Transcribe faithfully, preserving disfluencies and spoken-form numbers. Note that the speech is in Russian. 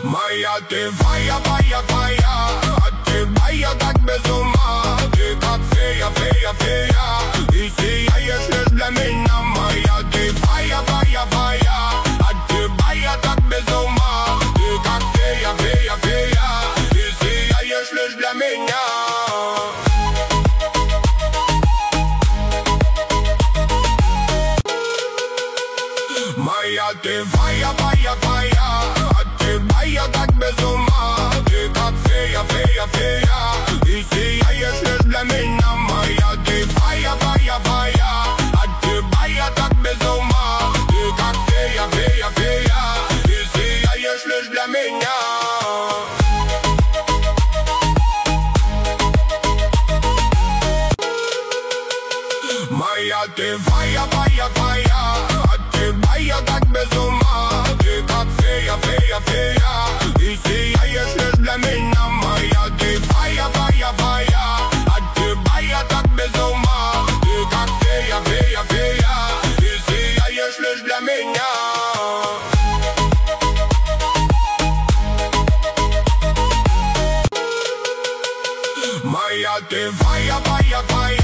Моя ты фая, фая, фая, от тебя я как без ума. Ты как фея, фея, фея, и сияешь лишь для меня. Моя ты фая, фая, фая, от тебя я так без ума. Ты как фея, фея, фея, и сияешь лишь для меня. Моя ты фая, фая, фая, от тебя я так без ума. Ты как фея, фея, фея, и сияешь лишь для меня. Моя ты фая, фая, фая, от тебя я так без ума. Ты как фея, фея, фея, и сияешь лишь для меня. Моя ты фая, фая, фая, от тебя я так без ума. Ты как фея, фея, фея, и сияешь лишь для меня. Моя ты фая, фая, фая, от тебя я так без ума. Ты как фея, фея, фея, и сияешь лишь для меня. Моя ты фая, фая, фая.